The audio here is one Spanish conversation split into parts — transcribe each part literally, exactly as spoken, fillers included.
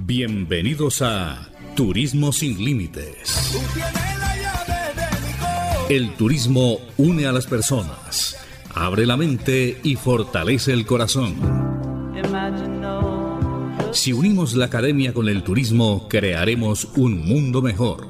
Bienvenidos a Turismo Sin Límites. El turismo une a las personas, abre la mente y fortalece el corazón. Si unimos la academia con el turismo, crearemos un mundo mejor.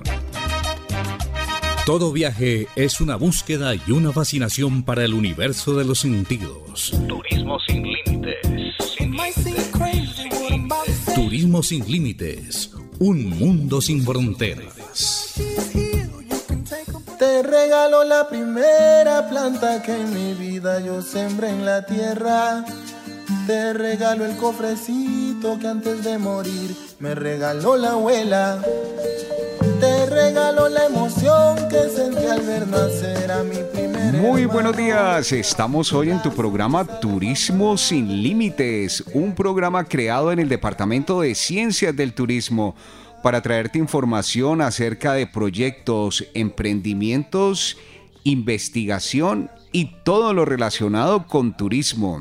Todo viaje es una búsqueda y una fascinación para el universo de los sentidos. Turismo sin límites. Sin límites. Turismo sin límites. Un mundo sin fronteras. Te regalo la primera planta que en mi vida yo sembré en la tierra. Te regalo el cofrecito que antes de morir me regaló la abuela. Te regalo la emoción que sentí al ver nacer a mi primer Muy hermano. buenos días, estamos hoy en tu programa Turismo Sin Límites, un programa creado en el Departamento de Ciencias del Turismo para traerte información acerca de proyectos, emprendimientos, investigación y todo lo relacionado con turismo.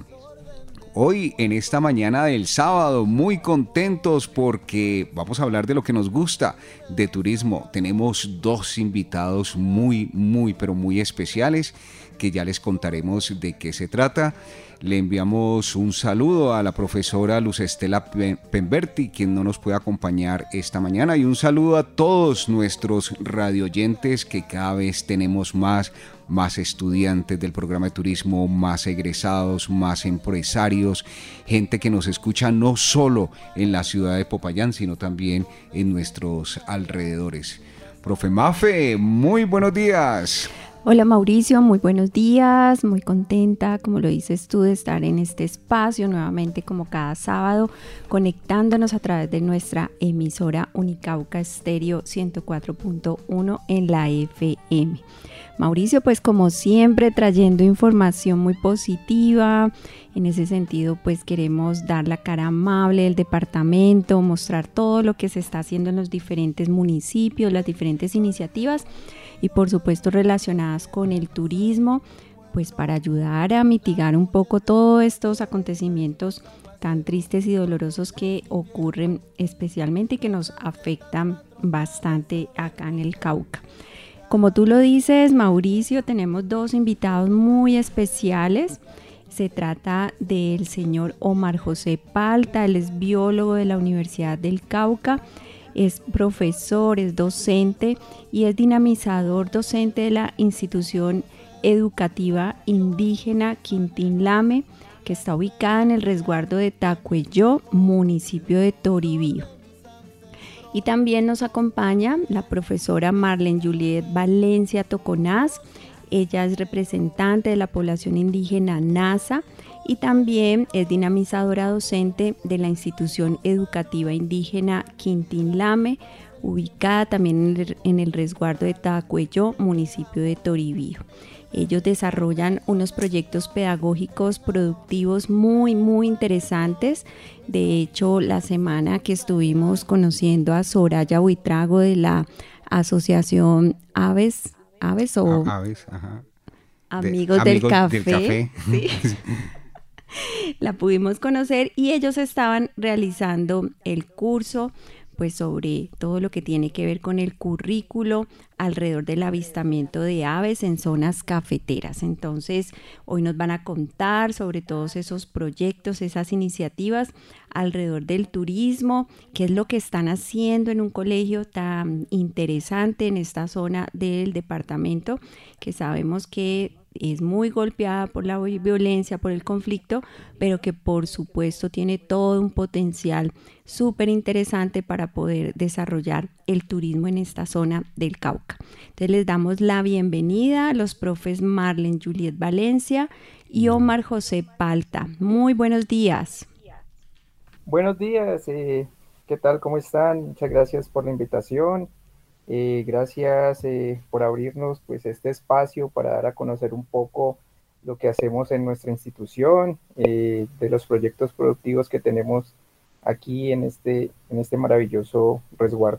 Hoy, en esta mañana del sábado, muy contentos porque vamos a hablar de lo que nos gusta, de turismo. Tenemos dos invitados muy, muy, pero muy especiales que ya les contaremos de qué se trata. Le enviamos un saludo a la profesora Luz Estela Pemberti, quien no nos puede acompañar esta mañana, y un saludo a todos nuestros radioyentes, que cada vez tenemos más, más estudiantes del programa de turismo, más egresados, más empresarios, gente que nos escucha no solo en la ciudad de Popayán, sino también en nuestros alrededores. Profe Mafe, muy buenos días. Hola Mauricio, muy buenos días, muy contenta, como lo dices tú, de estar en este espacio nuevamente como cada sábado, conectándonos a través de nuestra emisora Unicauca Estéreo ciento cuatro punto uno en la F M. Mauricio, pues como siempre trayendo información muy positiva. En ese sentido, pues queremos dar la cara amable del departamento, mostrar todo lo que se está haciendo en los diferentes municipios, las diferentes iniciativas y por supuesto relacionadas con el turismo, pues para ayudar a mitigar un poco todos estos acontecimientos tan tristes y dolorosos que ocurren especialmente y que nos afectan bastante acá en el Cauca. Como tú lo dices, Mauricio, tenemos dos invitados muy especiales. Se trata del señor Omar José Palta, él es biólogo de la Universidad del Cauca, es profesor, es docente y es dinamizador docente de la institución educativa indígena Quintín Lame, que está ubicada en el resguardo de Tacuelló, municipio de Toribío. Y también nos acompaña la profesora Marlene Juliet Valencia Toconás. Ella es representante de la población indígena Nasa y también es dinamizadora docente de la institución educativa indígena Quintín Lame, ubicada también en el, en el resguardo de Tacuelló, municipio de Toribío. Ellos desarrollan unos proyectos pedagógicos productivos muy, muy interesantes. De hecho, la semana que estuvimos conociendo a Soraya Buitrago de la asociación Aves, Aves o A- Aves, ajá. Amigos, De, del amigos Café, del café. sí. La pudimos conocer y ellos estaban realizando el curso pues sobre todo lo que tiene que ver con el currículo alrededor del avistamiento de aves en zonas cafeteras. Entonces, hoy nos van a contar sobre todos esos proyectos, esas iniciativas alrededor del turismo, qué es lo que están haciendo en un colegio tan interesante en esta zona del departamento, que sabemos que es muy golpeada por la violencia, por el conflicto, pero que por supuesto tiene todo un potencial súper interesante para poder desarrollar el turismo en esta zona del Cauca. Entonces les damos la bienvenida a los profes Marlene Juliet Valencia y Omar José Palta. Muy buenos días. Buenos días, eh, ¿qué tal? ¿Cómo están? Muchas gracias por la invitación. Eh, gracias eh, por abrirnos pues este espacio para dar a conocer un poco lo que hacemos en nuestra institución, eh, de los proyectos productivos que tenemos aquí en este, en este maravilloso resguardo.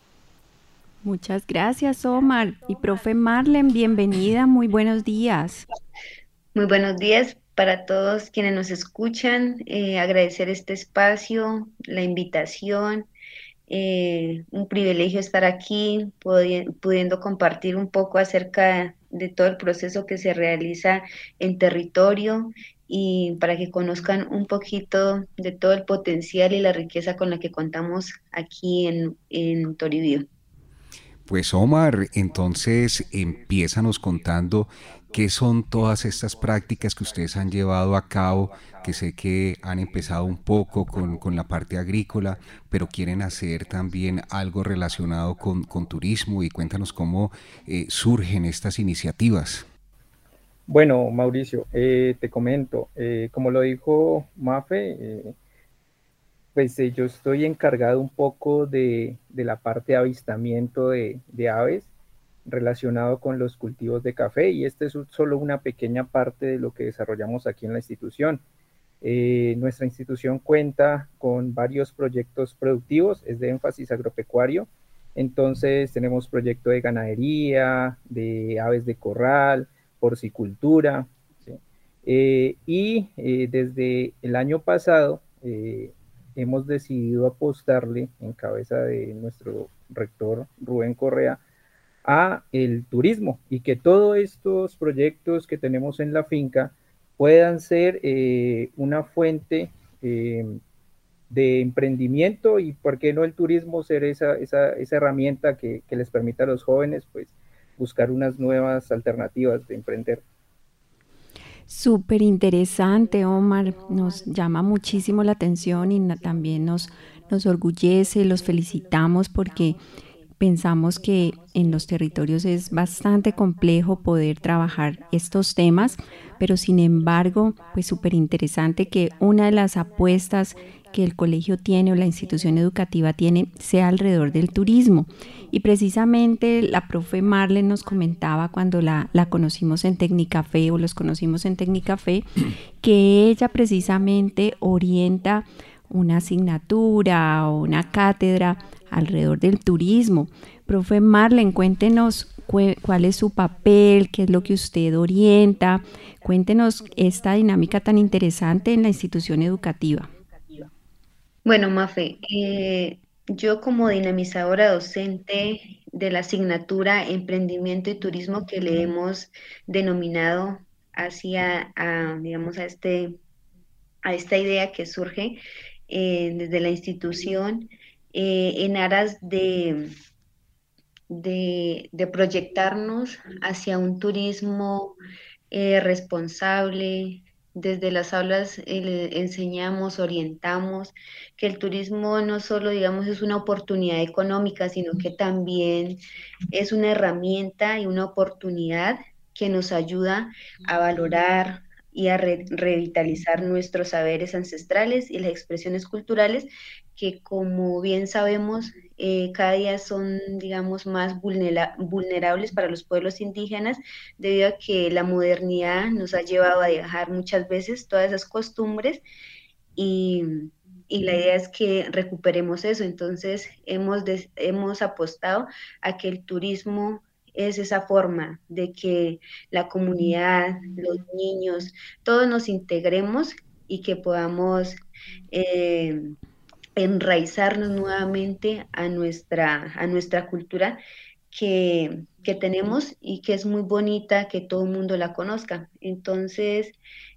Muchas gracias, Omar. Y profe Marlene, bienvenida, muy buenos días. Muy buenos días, para todos quienes nos escuchan, eh, agradecer este espacio, la invitación. Eh, un privilegio estar aquí, pudi- pudiendo compartir un poco acerca de todo el proceso que se realiza en territorio y para que conozcan un poquito de todo el potencial y la riqueza con la que contamos aquí en, en Toribío. Pues Omar, entonces empiézanos contando qué son todas estas prácticas que ustedes han llevado a cabo, que sé que han empezado un poco con, con la parte agrícola, pero quieren hacer también algo relacionado con, con turismo, y cuéntanos cómo eh, surgen estas iniciativas. Bueno, Mauricio, eh, te comento, eh, como lo dijo Mafe, eh, pues eh, yo estoy encargado un poco de, de la parte de avistamiento de, de aves relacionado con los cultivos de café, y esta es solo una pequeña parte de lo que desarrollamos aquí en la institución. Eh, nuestra institución cuenta con varios proyectos productivos, es de énfasis agropecuario, entonces tenemos proyecto de ganadería, de aves de corral, porcicultura, ¿sí? Eh, y eh, desde el año pasado eh, hemos decidido apostarle, en cabeza de nuestro rector Rubén Correa, a el turismo, y que todos estos proyectos que tenemos en la finca puedan ser eh, una fuente eh, de emprendimiento, y por qué no el turismo ser esa, esa, esa herramienta que, que les permita a los jóvenes pues buscar unas nuevas alternativas de emprender. Súper interesante, Omar. Nos llama muchísimo la atención y na- también nos, nos orgullece, los felicitamos porque pensamos que en los territorios es bastante complejo poder trabajar estos temas, pero sin embargo, pues súper interesante que una de las apuestas que el colegio tiene o la institución educativa tiene sea alrededor del turismo. Y precisamente la profe Marlene nos comentaba cuando la, la conocimos en Tecnicafé o los conocimos en Tecnicafé, que ella precisamente orienta una asignatura o una cátedra alrededor del turismo. Profe Marlene, cuéntenos cu cuál es su papel, qué es lo que usted orienta. Cuéntenos esta dinámica tan interesante en la institución educativa. Bueno, Mafe, eh, yo como dinamizadora docente de la asignatura Emprendimiento y Turismo que le hemos denominado hacia, a, digamos, a este, a esta idea que surge eh, desde la institución eh, en aras de, de, de proyectarnos hacia un turismo eh, responsable. Desde las aulas eh, le enseñamos, orientamos que el turismo no solo, digamos, es una oportunidad económica, sino que también es una herramienta y una oportunidad que nos ayuda a valorar y a re- revitalizar nuestros saberes ancestrales y las expresiones culturales que, como bien sabemos, eh, cada día son, digamos, más vulnera- vulnerables para los pueblos indígenas, debido a que la modernidad nos ha llevado a dejar muchas veces todas esas costumbres y, y la idea es que recuperemos eso. Entonces, hemos, des- hemos apostado a que el turismo es esa forma de que la comunidad, los niños, todos nos integremos y que podamos eh, enraizarnos nuevamente a nuestra, a nuestra cultura que, que tenemos y que es muy bonita, que todo el mundo la conozca. Entonces,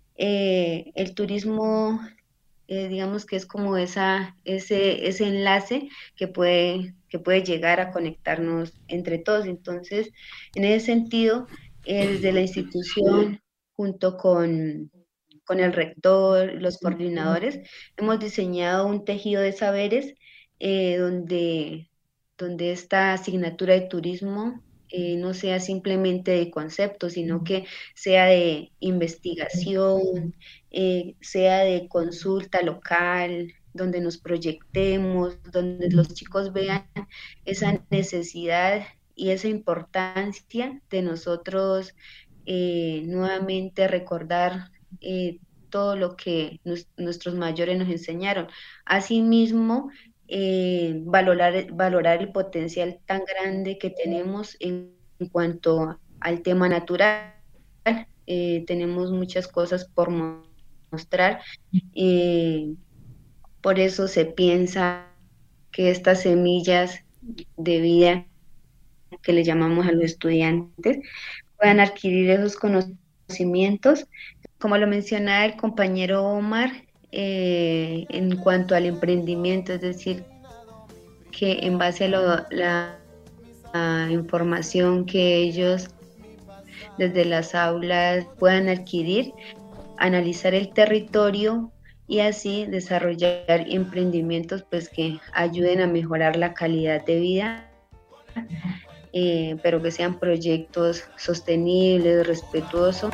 eh, el turismo, eh, digamos que es como esa, ese, ese enlace que puede, que puede llegar a conectarnos entre todos. Entonces, en ese sentido, eh, desde la institución, junto con, con el rector, los coordinadores, hemos diseñado un tejido de saberes eh, donde, donde esta asignatura de turismo eh, no sea simplemente de concepto, sino que sea de investigación, eh, sea de consulta local, donde nos proyectemos, donde los chicos vean esa necesidad y esa importancia de nosotros eh, nuevamente recordar eh, todo lo que nos, nuestros mayores nos enseñaron. Asimismo, eh, valorar, valorar el potencial tan grande que tenemos en, en cuanto al tema natural, eh, tenemos muchas cosas por mostrar. Eh, por eso se piensa que estas semillas de vida que le llamamos a los estudiantes puedan adquirir esos conocimientos. Como lo mencionaba el compañero Omar, eh, en cuanto al emprendimiento, es decir, que en base a lo, la, la información que ellos desde las aulas puedan adquirir, analizar el territorio y así desarrollar emprendimientos pues que ayuden a mejorar la calidad de vida, eh, pero que sean proyectos sostenibles, respetuosos.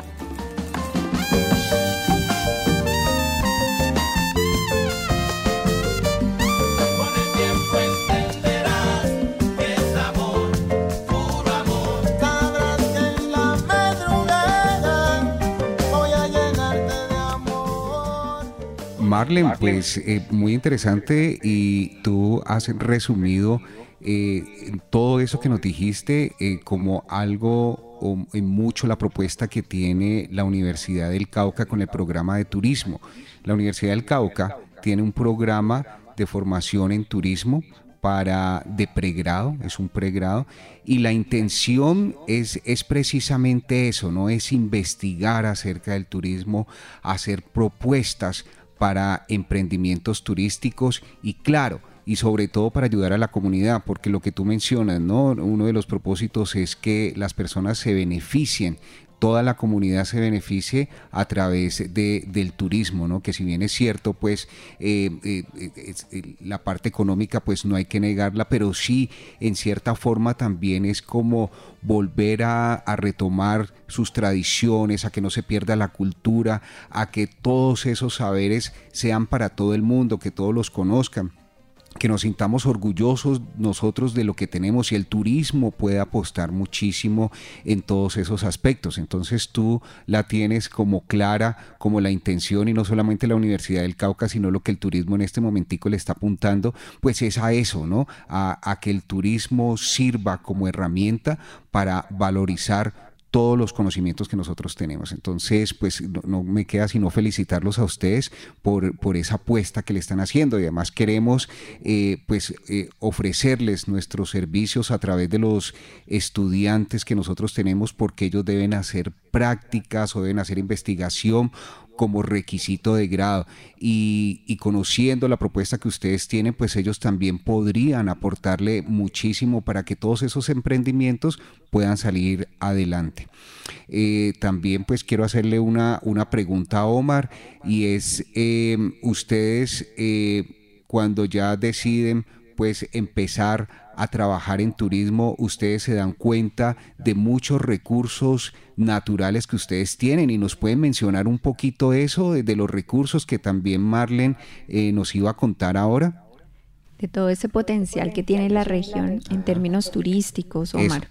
Marlen, pues eh, muy interesante, y tú has resumido eh, todo eso que nos dijiste eh, como algo o en mucho la propuesta que tiene la Universidad del Cauca con el programa de turismo. La Universidad del Cauca tiene un programa de formación en turismo para de pregrado, es un pregrado, y la intención es, es precisamente eso, ¿no? Es investigar acerca del turismo, hacer propuestas para emprendimientos turísticos y, claro, y sobre todo para ayudar a la comunidad, porque lo que tú mencionas, ¿no? Uno de los propósitos es que las personas se beneficien, toda la comunidad se beneficie a través de, del turismo, ¿no? Que si bien es cierto, pues eh, eh, es, eh, la parte económica pues no hay que negarla, pero sí en cierta forma también es como volver a, a retomar sus tradiciones, a que no se pierda la cultura, a que todos esos saberes sean para todo el mundo, que todos los conozcan, que nos sintamos orgullosos nosotros de lo que tenemos, y el turismo puede apostar muchísimo en todos esos aspectos. Entonces tú la tienes como clara, como la intención, y no solamente la Universidad del Cauca, sino lo que el turismo en este momentico le está apuntando, pues es a eso, ¿no? A, a que el turismo sirva como herramienta para valorizar todos los conocimientos que nosotros tenemos. Entonces, pues no, no me queda sino felicitarlos a ustedes por, por esa apuesta que le están haciendo, y además queremos eh, pues eh, ofrecerles nuestros servicios a través de los estudiantes que nosotros tenemos, porque ellos deben hacer prácticas o deben hacer investigación como requisito de grado, y, y conociendo la propuesta que ustedes tienen, pues ellos también podrían aportarle muchísimo para que todos esos emprendimientos puedan salir adelante. Eh, también pues quiero hacerle una, una pregunta a Omar, y es eh, ustedes eh, cuando ya deciden pues empezar a trabajar en turismo, ustedes se dan cuenta de muchos recursos naturales que ustedes tienen, y nos pueden mencionar un poquito eso de, de los recursos que también Marlen eh, nos iba a contar ahora. De todo ese potencial que tiene la región en términos turísticos, Omar.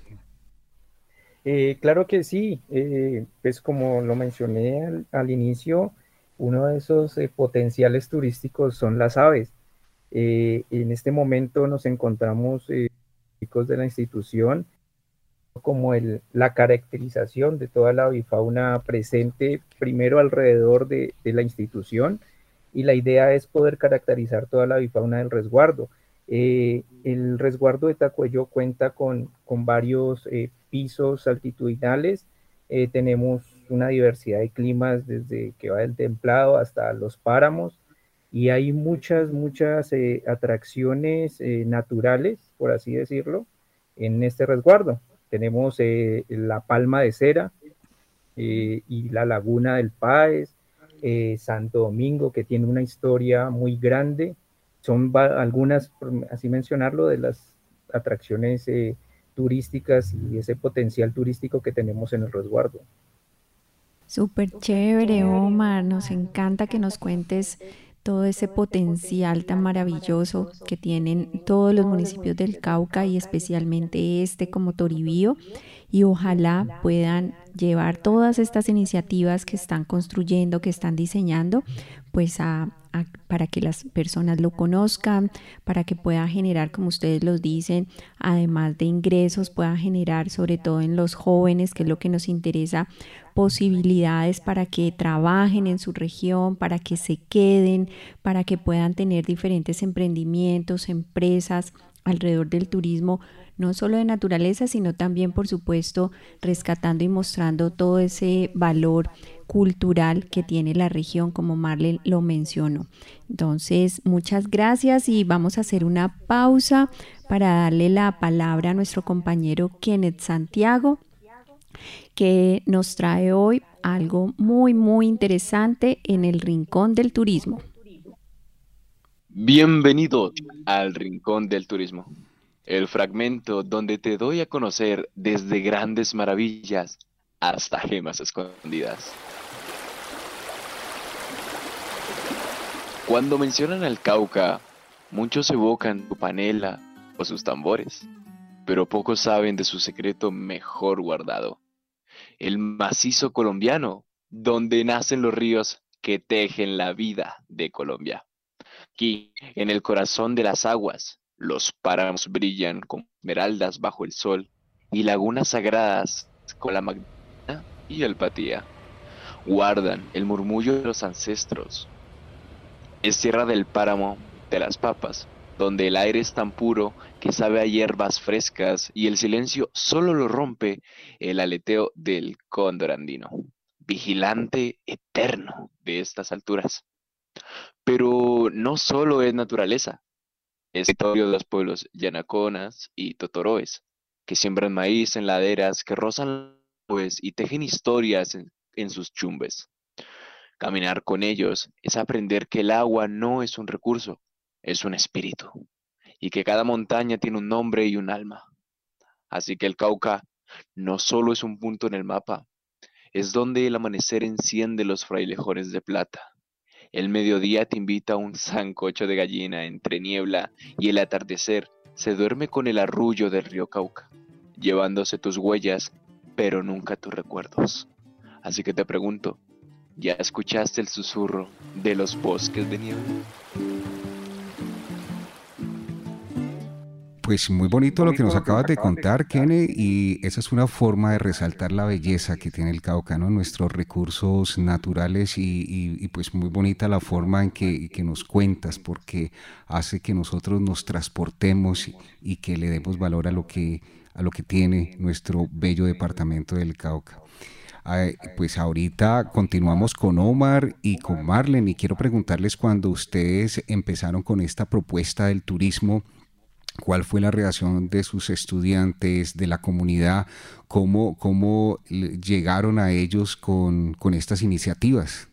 Eh, claro que sí, eh, pues como lo mencioné al, al inicio, uno de esos eh, potenciales turísticos son las aves. Eh, en este momento nos encontramos eh, chicos de la institución como el, la caracterización de toda la avifauna presente primero alrededor de, de la institución, y la idea es poder caracterizar toda la avifauna del resguardo. Eh, el resguardo de Tacuello cuenta con, con varios eh, pisos altitudinales, eh, tenemos una diversidad de climas desde que va del templado hasta los páramos, y hay muchas, muchas eh, atracciones eh, naturales, por así decirlo, en este resguardo. Tenemos eh, la Palma de Cera eh, y la Laguna del Páez, eh, Santo Domingo, que tiene una historia muy grande. Son algunas, así mencionarlo, de las atracciones eh, turísticas y ese potencial turístico que tenemos en el resguardo. Súper chévere, Omar. Nos encanta que nos cuentes todo ese potencial tan maravilloso que tienen todos los municipios del Cauca, y especialmente este como Toribío, y ojalá puedan llevar todas estas iniciativas que están construyendo, que están diseñando, pues a, a, para que las personas lo conozcan, para que pueda generar, como ustedes los dicen, además de ingresos, pueda generar sobre todo en los jóvenes, que es lo que nos interesa, posibilidades para que trabajen en su región, para que se queden, para que puedan tener diferentes emprendimientos, empresas alrededor del turismo, no solo de naturaleza, sino también, por supuesto, rescatando y mostrando todo ese valor cultural que tiene la región, como Marlene lo mencionó. Entonces, muchas gracias y vamos a hacer una pausa para darle la palabra a nuestro compañero Kenneth Santiago, que nos trae hoy algo muy, muy interesante en el Rincón del Turismo. Bienvenido al Rincón del Turismo, el fragmento donde te doy a conocer desde grandes maravillas hasta gemas escondidas. Cuando mencionan al Cauca, muchos evocan su panela o sus tambores, pero pocos saben de su secreto mejor guardado, el macizo colombiano, donde nacen los ríos que tejen la vida de Colombia. Aquí, en el corazón de las aguas, los páramos brillan como esmeraldas bajo el sol y lagunas sagradas con la Magdalena y el Patía guardan el murmullo de los ancestros. Es tierra del páramo de las papas, donde el aire es tan puro que sabe a hierbas frescas y el silencio solo lo rompe el aleteo del cóndor andino, vigilante eterno de estas alturas. Pero no solo es naturaleza, es territorio de los pueblos yanaconas y totoroes, que siembran maíz en laderas que rozan nubes y tejen historias en, en sus chumbes. Caminar con ellos es aprender que el agua no es un recurso, es un espíritu, y que cada montaña tiene un nombre y un alma. Así que el Cauca no solo es un punto en el mapa, es donde el amanecer enciende los frailejones de plata. El mediodía te invita a un sancocho de gallina entre niebla y el atardecer se duerme con el arrullo del río Cauca, llevándose tus huellas, pero nunca tus recuerdos. Así que te pregunto, ¿ya escuchaste el susurro de los bosques de niebla? Pues muy bonito lo que nos acabas de contar, Kene, y esa es una forma de resaltar la belleza que tiene el Cauca, ¿no? Nuestros recursos naturales y, y, y pues muy bonita la forma en que, que nos cuentas, porque hace que nosotros nos transportemos y, y que le demos valor a lo que, a lo que tiene nuestro bello departamento del Cauca. Ay, pues ahorita continuamos con Omar y con Marlene y quiero preguntarles, cuando ustedes empezaron con esta propuesta del turismo, ¿cuál fue la reacción de sus estudiantes, de la comunidad? ¿Cómo, cómo llegaron a ellos con, con estas iniciativas?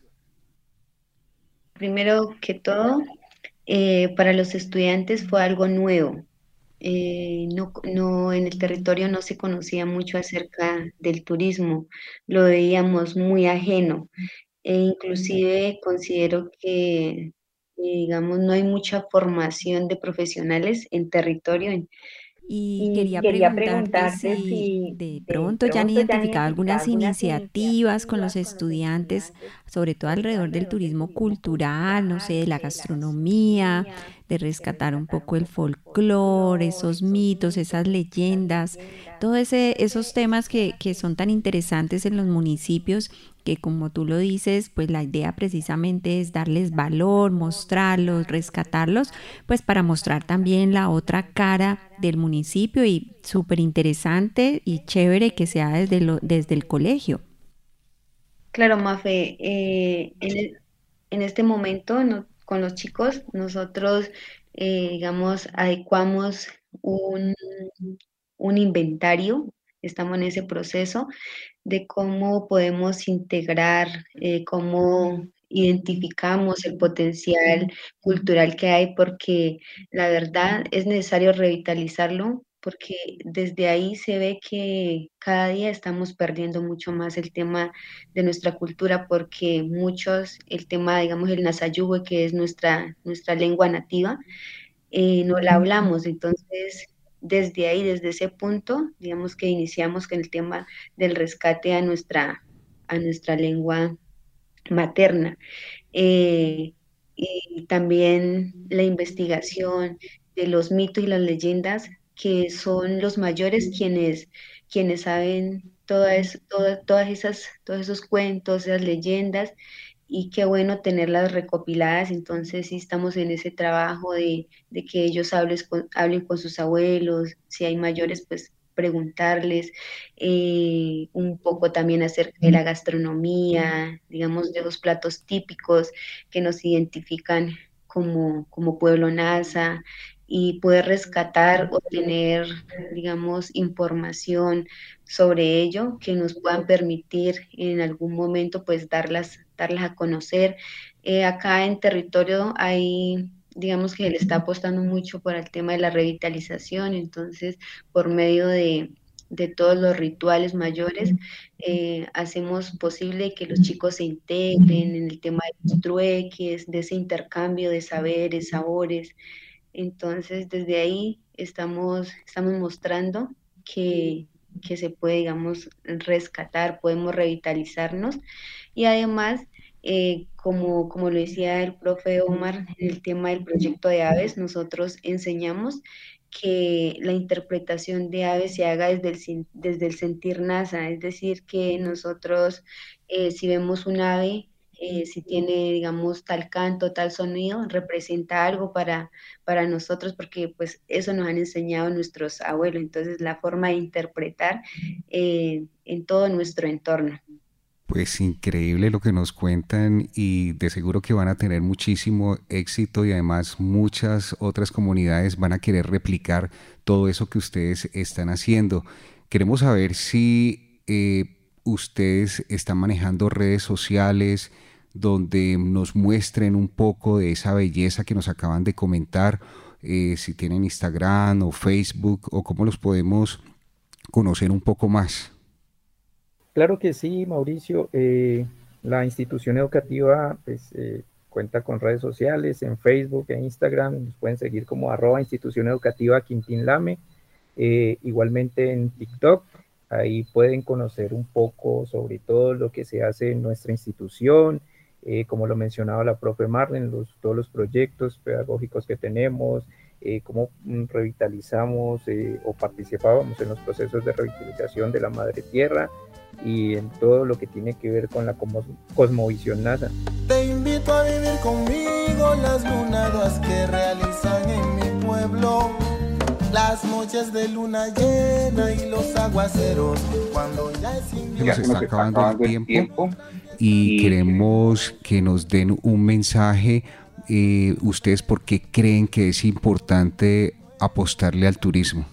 Primero que todo, eh, para los estudiantes fue algo nuevo. Eh, no, no, en el territorio no se conocía mucho acerca del turismo, lo veíamos muy ajeno e inclusive considero que, eh, digamos, no hay mucha formación de profesionales en territorio. En, Y y quería quería preguntarte preguntarte si si de de pronto ya han pronto ya han identificado identificado algunas algunas iniciativas con los iniciativas con los estudiantes, estudiantes, sobre todo sobre todo alrededor del alrededor del turismo turismo cultural, no cultural, sé, de no la sé, de la gastronomía, gastronomía, de de rescatar un rescatar un poco el poco el folclore, folclore, esos esos mitos, mitos, esas esas leyendas, leyendas, todos ese, todo esos ese, temas esos que, temas que que, son tan que son tan interesantes en los interesantes en los municipios, municipios, que como tú lo dices, pues la idea precisamente es darles valor, mostrarlos, rescatarlos, pues para mostrar también la otra cara del municipio, y súper interesante y chévere que sea desde, lo, desde el colegio. Claro, Mafe, eh, en, el- en este momento no- con los chicos nosotros, eh, digamos, adecuamos un, un inventario, estamos en ese proceso de cómo podemos integrar, eh, cómo identificamos el potencial cultural que hay, porque la verdad es necesario revitalizarlo, porque desde ahí se ve que cada día estamos perdiendo mucho más el tema de nuestra cultura, porque muchos, el tema, digamos, el Nasayuwe, que es nuestra, nuestra lengua nativa, eh, no la hablamos. Entonces, desde ahí, desde ese punto, digamos que iniciamos con el tema del rescate a nuestra, a nuestra lengua materna. eh, y también la investigación de los mitos y las leyendas, que son los mayores quienes, quienes saben todas, todas, todas esas, todos esos cuentos, esas leyendas, y qué bueno tenerlas recopiladas. Entonces sí estamos en ese trabajo de, de que ellos hables con- hablen con sus abuelos, si hay mayores, pues preguntarles eh, un poco también acerca de la gastronomía, digamos, de los platos típicos que nos identifican como, como pueblo Nasa, y poder rescatar o tener, digamos, información sobre ello que nos puedan permitir en algún momento pues darlas, darlas a conocer. Eh, acá en territorio hay, digamos que le está apostando mucho por el tema de la revitalización, entonces por medio de, de todos los rituales mayores, eh, hacemos posible que los chicos se integren en el tema de los trueques, de ese intercambio de saberes, sabores. Entonces, desde ahí estamos, estamos mostrando que, que se puede, digamos, rescatar, podemos revitalizarnos, y además, eh, como, como lo decía el profe Omar, en el tema del proyecto de aves, nosotros enseñamos que la interpretación de aves se haga desde el, sin- desde el sentir NASA, es decir, que nosotros, eh, si vemos un ave, eh, si tiene, digamos, tal canto, tal sonido, representa algo para, para nosotros, porque pues eso nos han enseñado nuestros abuelos. Entonces, la forma de interpretar eh, en todo nuestro entorno. Pues increíble lo que nos cuentan y de seguro que van a tener muchísimo éxito y además muchas otras comunidades van a querer replicar todo eso que ustedes están haciendo. Queremos saber si eh, ustedes están manejando redes sociales donde nos muestren un poco de esa belleza que nos acaban de comentar, eh, si tienen Instagram o Facebook o cómo los podemos conocer un poco más. Claro que sí, Mauricio. Eh, la institución educativa pues, eh, cuenta con redes sociales en Facebook e Instagram. Nos pueden seguir como arroba institución educativa Quintín Lame. Eh, igualmente en TikTok. Ahí pueden conocer un poco sobre todo lo que se hace en nuestra institución, eh, como lo mencionaba la profe Marlene, los, todos los proyectos pedagógicos que tenemos, eh, cómo mm, revitalizamos eh, o participábamos en los procesos de revitalización de la madre tierra y en todo lo que tiene que ver con la cosmo, cosmovisión NASA. Te invito a vivir conmigo las lunadas que realizan en mi pueblo, las noches de luna llena y los aguaceros cuando ya es invierno. Se nos está acabando el tiempo y queremos que nos den un mensaje. Eh, ¿Ustedes por qué creen que es importante apostarle al turismo?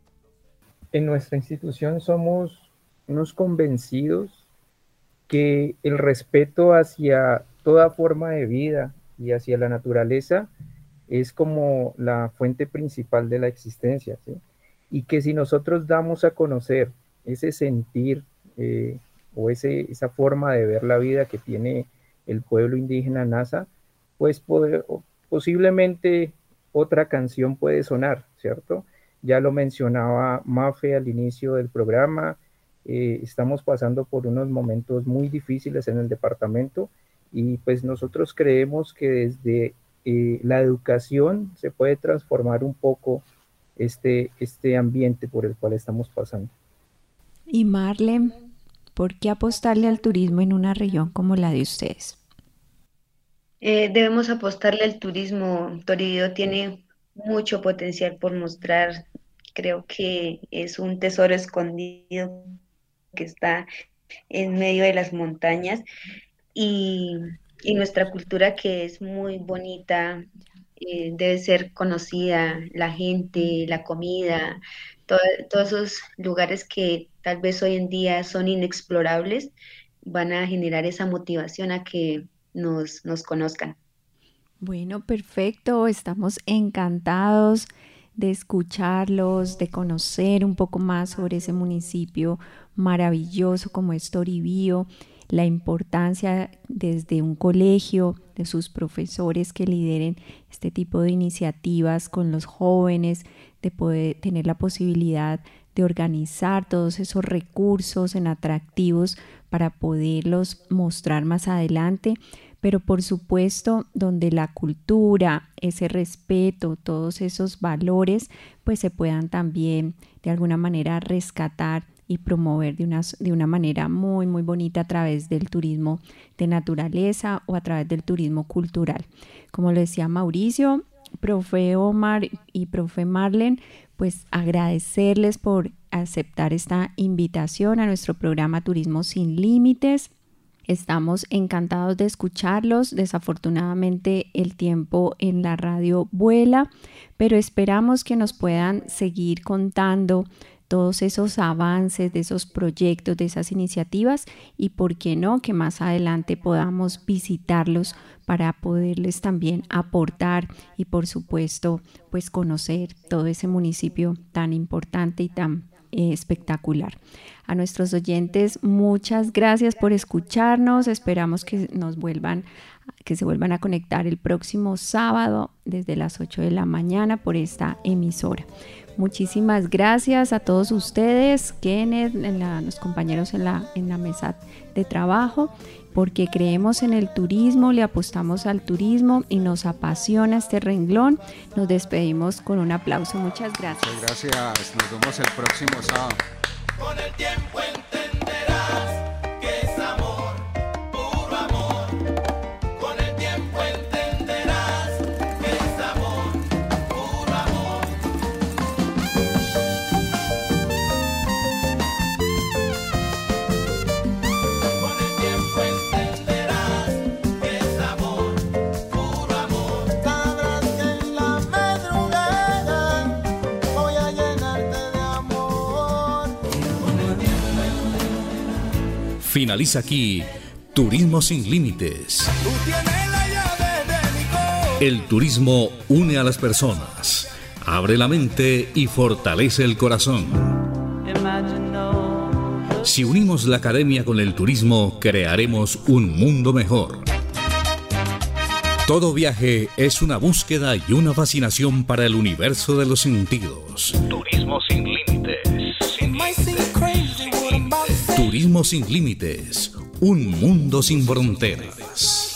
En nuestra institución somos unos convencidos que el respeto hacia toda forma de vida y hacia la naturaleza es como la fuente principal de la existencia, ¿sí? Y que si nosotros damos a conocer ese sentir eh, o ese, esa forma de ver la vida que tiene el pueblo indígena Nasa, pues poder, posiblemente otra canción puede sonar, ¿cierto? Ya lo mencionaba Mafe al inicio del programa, eh, estamos pasando por unos momentos muy difíciles en el departamento y pues nosotros creemos que desde eh, la educación se puede transformar un poco este, este ambiente por el cual estamos pasando. Y Marlene, ¿por qué apostarle al turismo en una región como la de ustedes? Eh, debemos apostarle al turismo. Toribio tiene mucho potencial por mostrar. Creo que es un tesoro escondido que está en medio de las montañas, y, y nuestra cultura, que es muy bonita, eh, debe ser conocida, la gente, la comida, to- todos esos lugares que tal vez hoy en día son inexplorables, van a generar esa motivación a que nos, nos conozcan. Bueno, perfecto. Estamos encantados de escucharlos, de conocer un poco más sobre ese municipio maravilloso como es Toribío, la importancia desde un colegio, de sus profesores que lideren este tipo de iniciativas con los jóvenes, de poder tener la posibilidad de organizar todos esos recursos en atractivos para poderlos mostrar más adelante. pero por supuesto donde la cultura, ese respeto, todos esos valores, pues se puedan también de alguna manera rescatar y promover de una, de una manera muy, muy bonita a través del turismo de naturaleza o a través del turismo cultural. Como lo decía Mauricio, profe Omar y profe Marlen, pues agradecerles por aceptar esta invitación a nuestro programa Turismo Sin Límites. Estamos encantados de escucharlos. Desafortunadamente el tiempo en la radio vuela, pero esperamos que nos puedan seguir contando todos esos avances de esos proyectos, de esas iniciativas y por qué no, que más adelante podamos visitarlos para poderles también aportar y por supuesto pues conocer todo ese municipio tan importante y tan eh, espectacular. A nuestros oyentes, muchas gracias por escucharnos. Esperamos que nos vuelvan, que se vuelvan a conectar el próximo sábado desde las ocho de la mañana por esta emisora. Muchísimas gracias a todos ustedes, Kenneth, en la, los compañeros en la, en la mesa de trabajo, porque creemos en el turismo, le apostamos al turismo y nos apasiona este renglón. Nos despedimos con un aplauso. Muchas gracias. Muchas gracias. Nos vemos el próximo sábado. Con el tiempo entenderás que es amor, puro amor. Con el tiempo entenderás que es amor, puro amor. Con el tiempo entenderás que es amor, puro amor. Sabrás que en la madrugada voy a llenarte de amor. Finaliza aquí Turismo Sin Límites. Tú tienes la llave de mi corazón. El turismo une a las personas, abre la mente y fortalece el corazón. Si unimos la academia con el turismo, crearemos un mundo mejor. Todo viaje es una búsqueda y una fascinación para el universo de los sentidos. Turismo sin límites. Sin límites. Turismo sin límites. Un mundo sin fronteras.